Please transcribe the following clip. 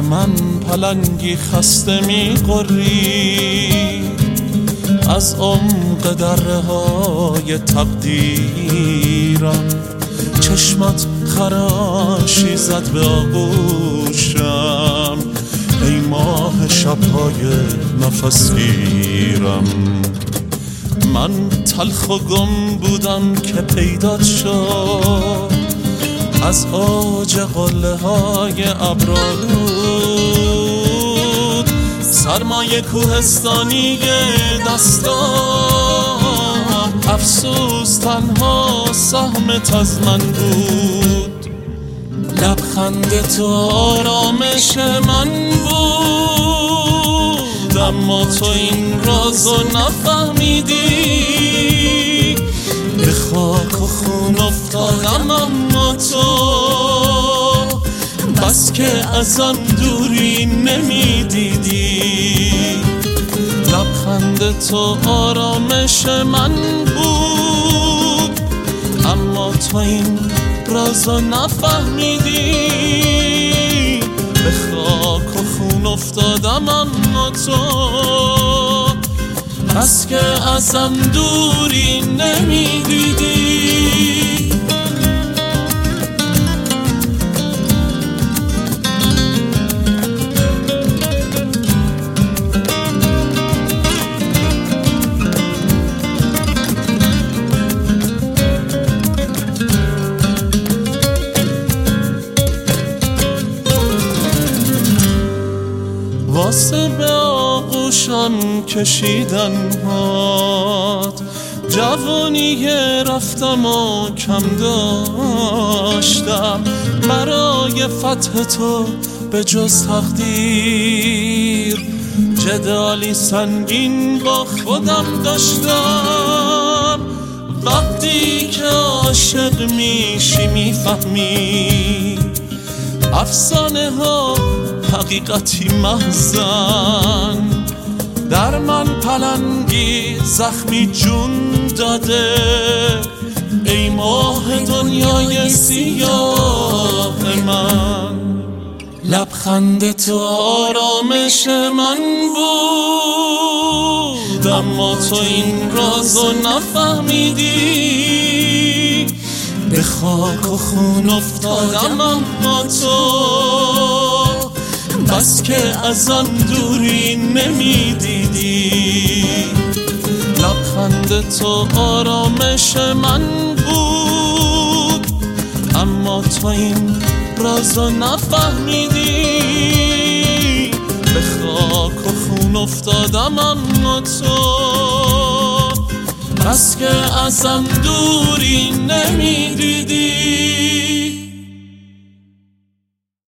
من پلنگی خسته می‌غری از عمق دره های تقدیرم. چشمت خراشی زد به آغوشم ای ماه شب‌های نفس گیرم. من تلخ و گم بودم که پیدات شد از اوج قله های ابرالود. سرمایه کوهستانی دستام افسوس تنها سهمت از من بود. لبخند تو آرامش من بود اما تو این رازو نفهمیدی. به خاک و خون افتادم اما تو بس که ازم دوری نمیدیدی. لبخند تو آرامش من بود اما تو این رازو نفهمیدی. به خاک و خون افتادم اما تو بس که ازم دوری نمیدیدی. واسه به آغوشم کشیدن هات جوانی رفتم و کم داشتم. برای فتح تو به جز تقدیر جدالی سنگین با خودم داشتم. وقتی که عاشق میشی میفهمی افسانه ها حقیقتی محزن. در من پلنگی زخمی جون داده ای ماه دنیای سیاه من. لبخند تو آرامش من بود اما تو این رازو نفهمیدی. به خاک و خون افتادم اما تو بس که ازم دوری نمیدیدی. لبخند تو آرامش من بود اما تو این رازو نفهمیدی. به خاک و خون افتادم اما تو بس که ازم دوری نمیدیدی.